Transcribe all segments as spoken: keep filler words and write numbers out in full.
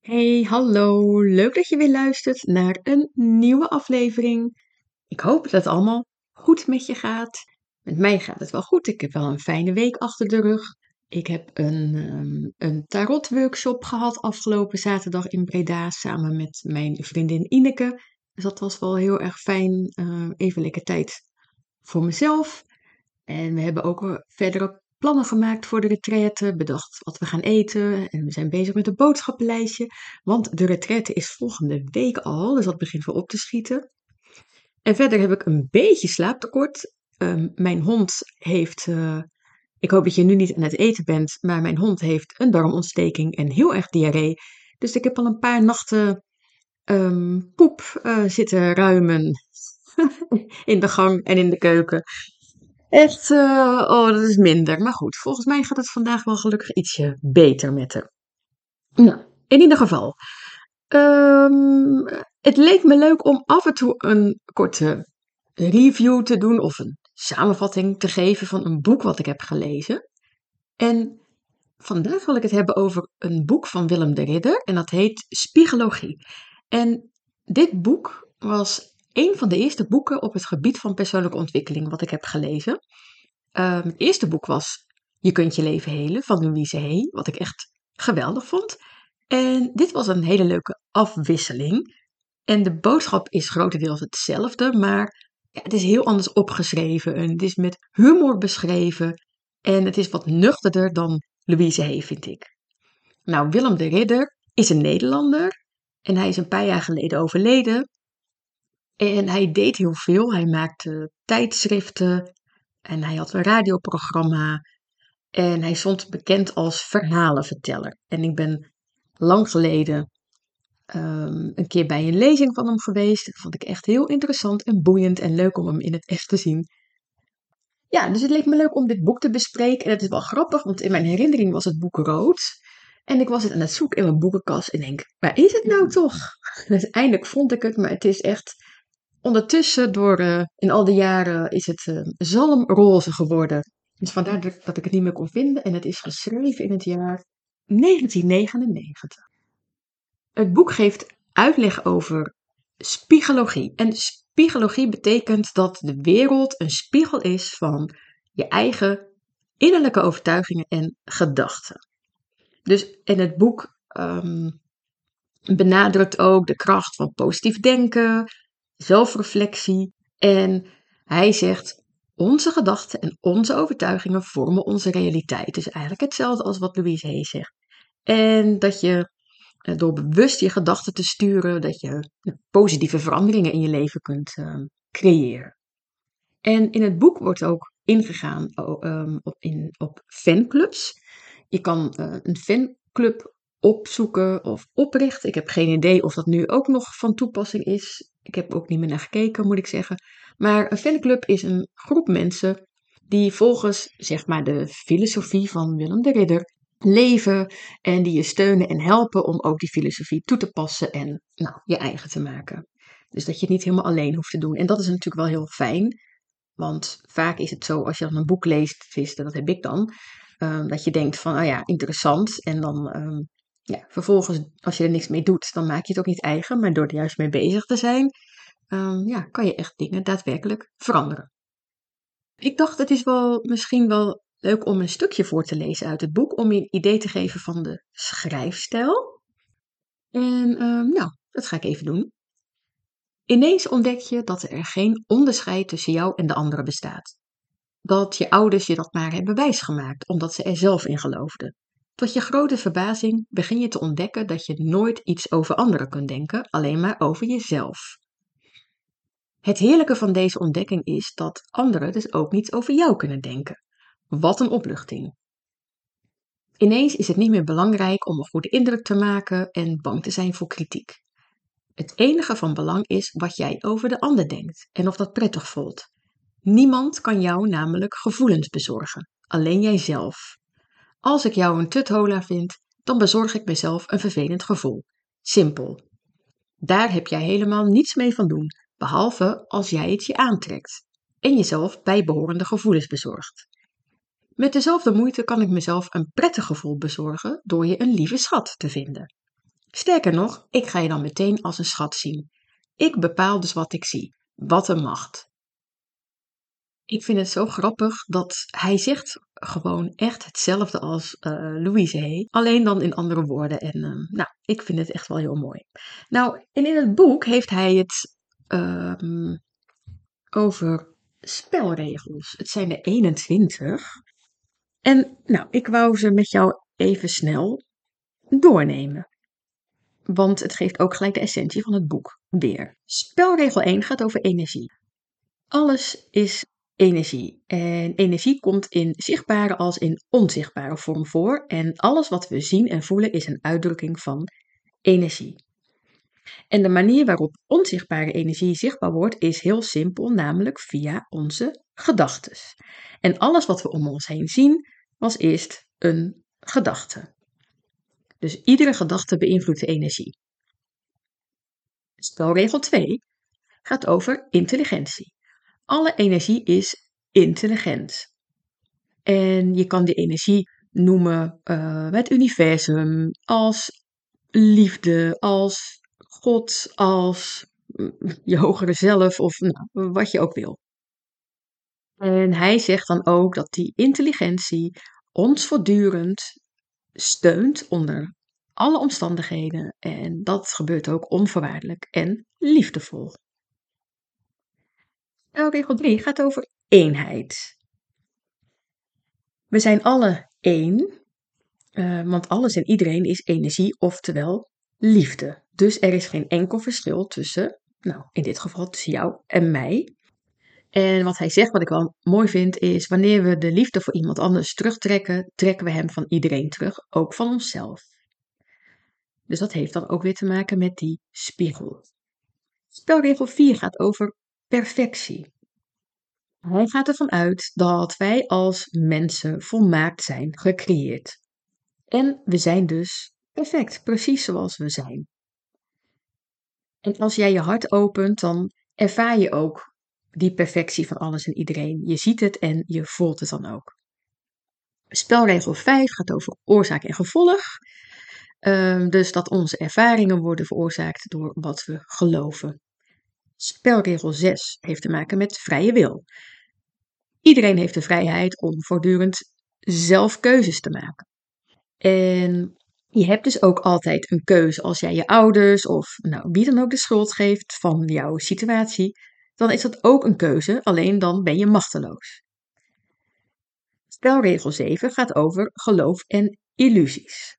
Hey, hallo. Leuk dat je weer luistert naar een nieuwe aflevering. Ik hoop dat het allemaal goed met je gaat. Met mij gaat het wel goed. Ik heb wel een fijne week achter de rug. Ik heb een, ehm, een tarot-workshop gehad afgelopen zaterdag in Breda samen met mijn vriendin Ineke. Dus dat was wel heel erg fijn. Eh, even lekker tijd voor mezelf. En we hebben ook eh, verdere plannen gemaakt voor de retraite, bedacht wat we gaan eten. En we zijn bezig met een boodschappenlijstje, want de retraite is volgende week al, dus dat begint wel op te schieten. En verder heb ik een beetje slaaptekort. Ehm, mijn hond heeft, eh, ik hoop dat je nu niet aan het eten bent, maar mijn hond heeft een darmontsteking en heel erg diarree. Dus ik heb al een paar nachten ehm, poep eh, zitten ruimen in de gang en in de keuken. Echt, eh, oh, dat is minder. Maar goed, volgens mij gaat het vandaag wel gelukkig ietsje beter met haar. Nou, in ieder geval. ehm, het leek me leuk om af en toe een korte review te doen of een samenvatting te geven van een boek wat ik heb gelezen. En vandaag wil ik het hebben over een boek van Willem de Ridder en dat heet Spiegologie. En dit boek was een van de eerste boeken op het gebied van persoonlijke ontwikkeling wat ik heb gelezen. Ehm, het eerste boek was Je kunt je leven helen van Louise Hay, wat ik echt geweldig vond. En dit was een hele leuke afwisseling. En de boodschap is grotendeels hetzelfde, maar ja, het is heel anders opgeschreven. En het is met humor beschreven. En het is wat nuchterder dan Louise Hay, vind ik. Nou, Willem de Ridder is een Nederlander. En hij is een paar jaar geleden overleden. En hij deed heel veel. Hij maakte tijdschriften. En hij had een radioprogramma. En hij stond bekend als verhalenverteller. En ik ben lang geleden ehm, een keer bij een lezing van hem geweest. Dat vond ik echt heel interessant en boeiend en leuk om hem in het echt te zien. Ja, dus het leek me leuk om dit boek te bespreken. En het is wel grappig, want in mijn herinnering was het boek rood. En ik was het aan het zoeken in mijn boekenkast en denk, waar is het nou toch? Uiteindelijk vond ik het, maar het is echt ondertussen, door eh, in al die jaren, is het eh, zalmroze geworden. Dus vandaar dat, dat ik het niet meer kon vinden. En het is geschreven in het jaar negentien negenennegentig. Het boek geeft uitleg over spiegologie. En spiegologie betekent dat de wereld een spiegel is van je eigen innerlijke overtuigingen en gedachten. Dus in het boek ehm, benadrukt ook de kracht van positief denken, zelfreflectie. En hij zegt, onze gedachten en onze overtuigingen vormen onze realiteit. Dus eigenlijk hetzelfde als wat Louise Hay zegt. En dat je eh, door bewust je gedachten te sturen, dat je positieve veranderingen in je leven kunt uh, creëren. En in het boek wordt ook ingegaan um, op, in, op fanclubs. Je kan uh, een fanclub opzoeken of oprichten. Ik heb geen idee of dat nu ook nog van toepassing is. Ik heb ook niet meer naar gekeken, moet ik zeggen. Maar een fanclub is een groep mensen die volgens zeg maar de filosofie van Willem de Ridder leven en die je steunen en helpen om ook die filosofie toe te passen en nou, je eigen te maken. Dus dat je het niet helemaal alleen hoeft te doen. En dat is natuurlijk wel heel fijn, want vaak is het zo als je dan een boek leest, tenminste, dat heb ik dan, um, dat je denkt van, oh ja, interessant. En dan, um, ja, vervolgens, als je er niks mee doet, dan maak je het ook niet eigen. Maar door er juist mee bezig te zijn, um, ja, kan je echt dingen daadwerkelijk veranderen. Ik dacht, het is wel misschien wel leuk om een stukje voor te lezen uit het boek, om je een idee te geven van de schrijfstijl. En um, nou, dat ga ik even doen. Ineens ontdek je dat er geen onderscheid tussen jou en de anderen bestaat. Dat je ouders je dat maar hebben wijsgemaakt, omdat ze er zelf in geloofden. Tot je grote verbazing begin je te ontdekken dat je nooit iets over anderen kunt denken, alleen maar over jezelf. Het heerlijke van deze ontdekking is dat anderen dus ook niet over jou kunnen denken. Wat een opluchting. Ineens is het niet meer belangrijk om een goede indruk te maken en bang te zijn voor kritiek. Het enige van belang is wat jij over de ander denkt en of dat prettig voelt. Niemand kan jou namelijk gevoelens bezorgen, alleen jijzelf. Als ik jou een tuthola vind, dan bezorg ik mezelf een vervelend gevoel. Simpel. Daar heb jij helemaal niets mee van doen, behalve als jij het je aantrekt en jezelf bijbehorende gevoelens bezorgt. Met dezelfde moeite kan ik mezelf een prettig gevoel bezorgen door je een lieve schat te vinden. Sterker nog, ik ga je dan meteen als een schat zien. Ik bepaal dus wat ik zie. Wat een macht. Ik vind het zo grappig dat hij zegt gewoon echt hetzelfde als uh, Louise Hay, alleen dan in andere woorden. En uh, nou, ik vind het echt wel heel mooi. Nou, en in het boek heeft hij het um, over spelregels. Het zijn er eenentwintig. En nou, ik wou ze met jou even snel doornemen. Want het geeft ook gelijk de essentie van het boek weer. Spelregel één gaat over energie. Alles is energie. En energie komt in zichtbare als in onzichtbare vorm voor. En alles wat we zien en voelen is een uitdrukking van energie. En de manier waarop onzichtbare energie zichtbaar wordt is heel simpel, namelijk via onze gedachten. En alles wat we om ons heen zien was eerst een gedachte. Dus iedere gedachte beïnvloedt de energie. Spelregel twee gaat over intelligentie. Alle energie is intelligent. En je kan die energie noemen uh, het universum, als liefde, als God, als je hogere zelf of nou, wat je ook wil. En hij zegt dan ook dat die intelligentie ons voortdurend steunt onder alle omstandigheden en dat gebeurt ook onvoorwaardelijk en liefdevol. Nou, regel drie gaat over eenheid. We zijn alle één, uh, want alles en iedereen is energie, oftewel liefde. Dus er is geen enkel verschil tussen, nou in dit geval tussen jou en mij. En wat hij zegt, wat ik wel mooi vind, is wanneer we de liefde voor iemand anders terugtrekken, trekken we hem van iedereen terug, ook van onszelf. Dus dat heeft dan ook weer te maken met die spiegel. Spelregel vier gaat over perfectie. Hij gaat ervan uit dat wij als mensen volmaakt zijn gecreëerd. En we zijn dus perfect, precies zoals we zijn. En als jij je hart opent, dan ervaar je ook die perfectie van alles en iedereen. Je ziet het en je voelt het dan ook. Spelregel vijf gaat over oorzaak en gevolg. Uh, dus dat onze ervaringen worden veroorzaakt door wat we geloven. Spelregel zes heeft te maken met vrije wil. Iedereen heeft de vrijheid om voortdurend zelf keuzes te maken. En je hebt dus ook altijd een keuze als jij je ouders of nou, wie dan ook de schuld geeft van jouw situatie. Dan is dat ook een keuze, alleen dan ben je machteloos. Spelregel zeven gaat over geloof en illusies.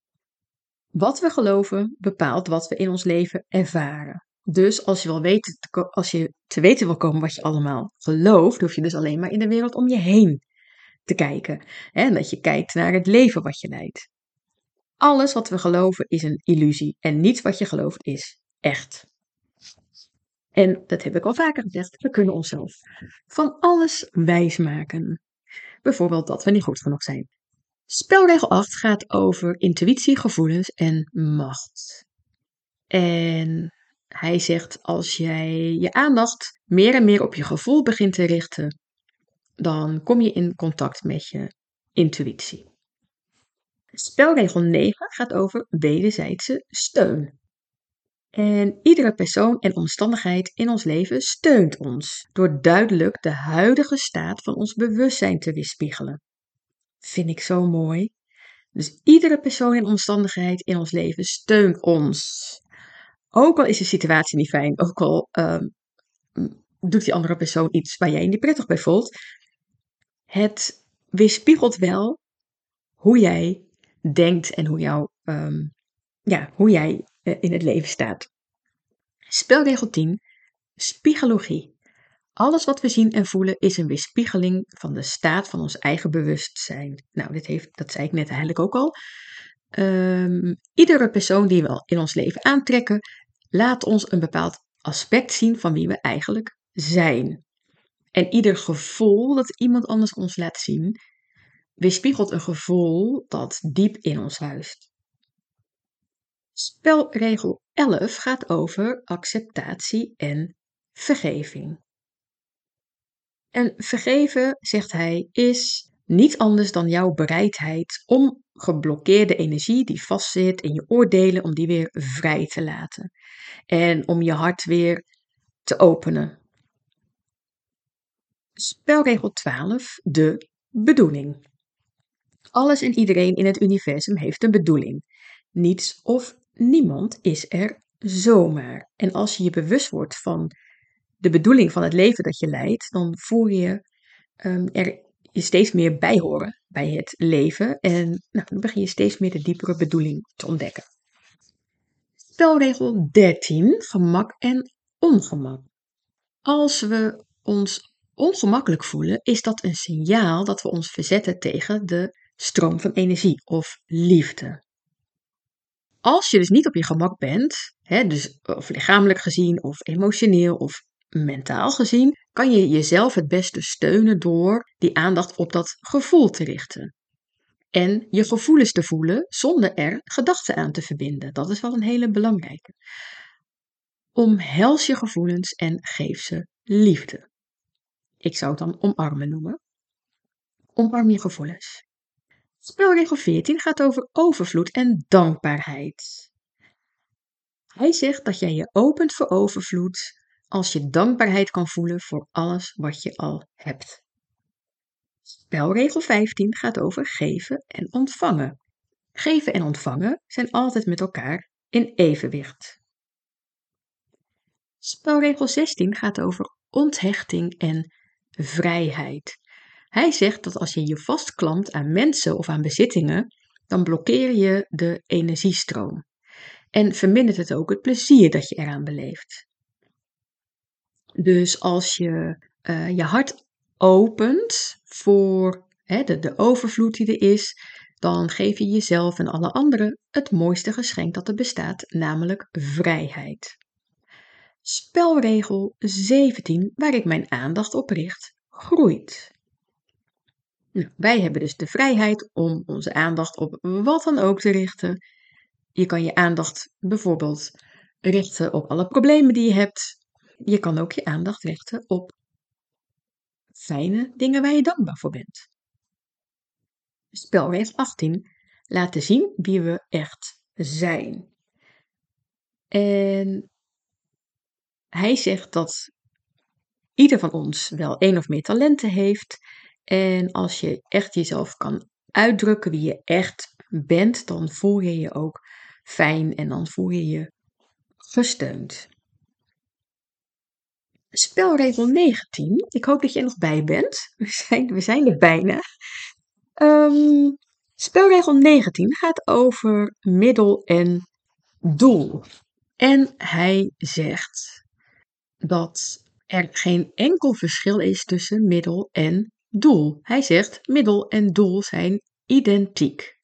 Wat we geloven bepaalt wat we in ons leven ervaren. Dus als je, wil weten, als je te weten wil komen wat je allemaal gelooft, hoef je dus alleen maar in de wereld om je heen te kijken. En dat je kijkt naar het leven wat je leidt. Alles wat we geloven is een illusie en niets wat je gelooft is echt. En dat heb ik al vaker gezegd, we kunnen onszelf van alles wijsmaken. Bijvoorbeeld dat we niet goed genoeg zijn. Spelregel acht gaat over intuïtie, gevoelens en macht. En hij zegt, als jij je aandacht meer en meer op je gevoel begint te richten, dan kom je in contact met je intuïtie. Spelregel negen gaat over wederzijdse steun. En iedere persoon en omstandigheid in ons leven steunt ons door duidelijk de huidige staat van ons bewustzijn te weerspiegelen. Vind ik zo mooi. Dus iedere persoon en omstandigheid in ons leven steunt ons. Ook al is de situatie niet fijn, ook al uh, doet die andere persoon iets waar jij je niet prettig bij voelt. Het weerspiegelt wel hoe jij denkt en hoe, jou, um, ja, hoe jij uh, in het leven staat. Spelregel tien. Spiegologie. Alles wat we zien en voelen is een weerspiegeling van de staat van ons eigen bewustzijn. Nou, dit heeft, dat zei ik net eigenlijk ook al. Um, iedere persoon die we in ons leven aantrekken, laat ons een bepaald aspect zien van wie we eigenlijk zijn. En ieder gevoel dat iemand anders ons laat zien, weerspiegelt een gevoel dat diep in ons huist. Spelregel elf gaat over acceptatie en vergeving. En vergeven, zegt hij, is Niet anders dan jouw bereidheid om geblokkeerde energie die vastzit in je oordelen, om die weer vrij te laten. En om je hart weer te openen. Spelregel twaalf, de bedoeling. Alles en iedereen in het universum heeft een bedoeling. Niets of niemand is er zomaar. En als je je bewust wordt van de bedoeling van het leven dat je leidt, dan voel je um, er je steeds meer bij horen bij het leven. En nou, dan begin je steeds meer de diepere bedoeling te ontdekken. Spelregel dertien, gemak en ongemak. Als we ons ongemakkelijk voelen, is dat een signaal dat we ons verzetten tegen de stroom van energie of liefde. Als je dus niet op je gemak bent, hè, dus of lichamelijk gezien of emotioneel of mentaal gezien, kan je jezelf het beste steunen door die aandacht op dat gevoel te richten. En je gevoelens te voelen zonder er gedachten aan te verbinden. Dat is wel een hele belangrijke. Omhels je gevoelens en geef ze liefde. Ik zou het dan omarmen noemen. Omarm je gevoelens. Spelregel veertien gaat over overvloed en dankbaarheid. Hij zegt dat jij je opent voor overvloed als je dankbaarheid kan voelen voor alles wat je al hebt. Spelregel vijftien gaat over geven en ontvangen. Geven en ontvangen zijn altijd met elkaar in evenwicht. Spelregel zestien gaat over onthechting en vrijheid. Hij zegt dat als je je vastklampt aan mensen of aan bezittingen, dan blokkeer je de energiestroom. En vermindert het ook het plezier dat je eraan beleeft. Dus als je uh, je hart opent voor hè, de, de overvloed die er is, dan geef je jezelf en alle anderen het mooiste geschenk dat er bestaat, namelijk vrijheid. Spelregel zeventien, waar ik mijn aandacht op richt, groeit. Nou, wij hebben dus de vrijheid om onze aandacht op wat dan ook te richten. Je kan je aandacht bijvoorbeeld richten op alle problemen die je hebt. Je kan ook je aandacht richten op fijne dingen waar je dankbaar voor bent. Spelregel achttien, laten zien wie we echt zijn. En hij zegt dat ieder van ons wel één of meer talenten heeft. En als je echt jezelf kan uitdrukken wie je echt bent, dan voel je je ook fijn en dan voel je je gesteund. Spelregel negentien. Ik hoop dat je er nog bij bent. We zijn, we zijn er bijna. Um, spelregel negentien gaat over middel en doel. En hij zegt dat er geen enkel verschil is tussen middel en doel. Hij zegt middel en doel zijn identiek.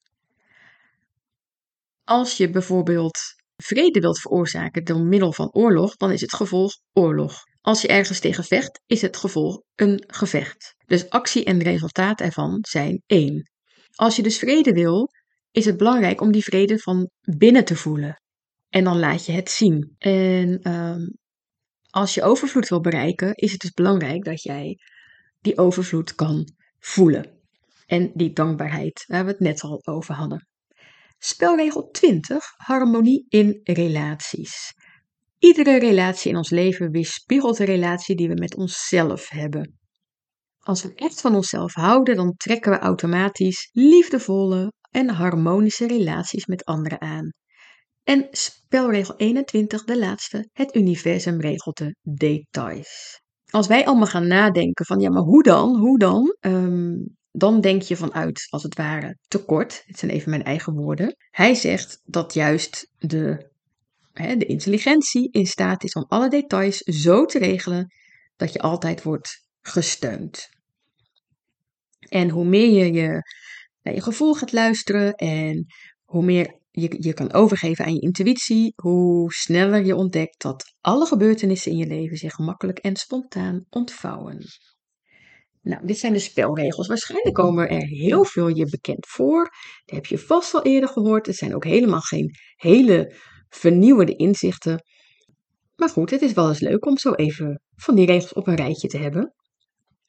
Als je bijvoorbeeld vrede wilt veroorzaken door middel van oorlog, dan is het gevolg oorlog. Als je ergens tegen vecht, is het gevolg een gevecht. Dus actie en resultaat ervan zijn één. Als je dus vrede wil, is het belangrijk om die vrede van binnen te voelen. En dan laat je het zien. En um, als je overvloed wil bereiken, is het dus belangrijk dat jij die overvloed kan voelen. En die dankbaarheid, waar we het net al over hadden. Spelregel twintig, harmonie in relaties. Iedere relatie in ons leven weerspiegelt de relatie die we met onszelf hebben. Als we echt van onszelf houden, dan trekken we automatisch liefdevolle en harmonische relaties met anderen aan. En spelregel eenentwintig, de laatste, het universum regelt de details. Als wij allemaal gaan nadenken van, ja, maar hoe dan, hoe dan? Um, dan denk je vanuit, als het ware, tekort. Dit zijn even mijn eigen woorden. Hij zegt dat juist de, hè, de intelligentie in staat is om alle details zo te regelen dat je altijd wordt gesteund. En hoe meer je je, naar je gevoel gaat luisteren en hoe meer je je kan overgeven aan je intuïtie, hoe sneller je ontdekt dat alle gebeurtenissen in je leven zich gemakkelijk en spontaan ontvouwen. Nou, dit zijn de spelregels. Waarschijnlijk komen er heel veel je bekend voor. Dat heb je vast al eerder gehoord. Het zijn ook helemaal geen hele vernieuwende inzichten. Maar goed, het is wel eens leuk om zo even van die regels op een rijtje te hebben.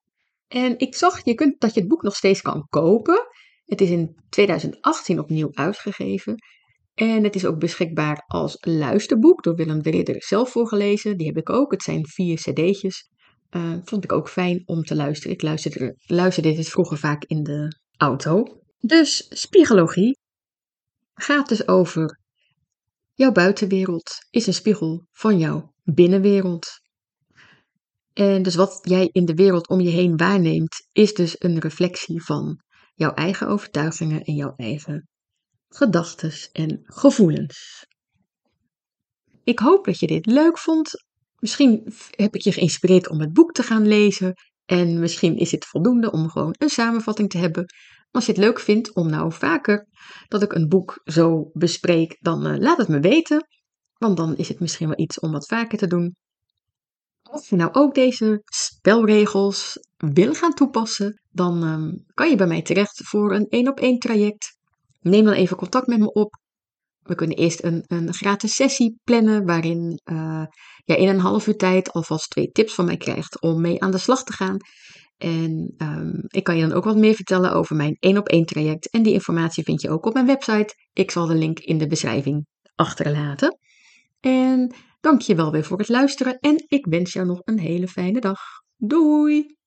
En ik zag je kunt, dat je het boek nog steeds kan kopen. Het is in tweeduizend achttien opnieuw uitgegeven. En het is ook beschikbaar als luisterboek door Willem de Ridder zelf voorgelezen. Die heb ik ook. Het zijn vier cd'tjes. Uh, vond ik ook fijn om te luisteren. Ik luisterde, luisterde dit vroeger vaak in de auto. Dus spiegologie gaat dus over jouw buitenwereld is een spiegel van jouw binnenwereld. En dus wat jij in de wereld om je heen waarneemt, is dus een reflectie van jouw eigen overtuigingen en jouw eigen gedachten en gevoelens. Ik hoop dat je dit leuk vond. Misschien heb ik je geïnspireerd om het boek te gaan lezen. En misschien is het voldoende om gewoon een samenvatting te hebben. Als je het leuk vindt om nou vaker dat ik een boek zo bespreek, dan uh, laat het me weten. Want dan is het misschien wel iets om wat vaker te doen. Als je nou ook deze spelregels wil gaan toepassen, dan um, kan je bij mij terecht voor een één op één traject. Neem dan even contact met me op. We kunnen eerst een, een gratis sessie plannen waarin uh, jij in een half uur tijd alvast twee tips van mij krijgt om mee aan de slag te gaan. En um, ik kan je dan ook wat meer vertellen over mijn één op één traject. En die informatie vind je ook op mijn website. Ik zal de link in de beschrijving achterlaten. En dank je wel weer voor het luisteren en ik wens jou nog een hele fijne dag. Doei!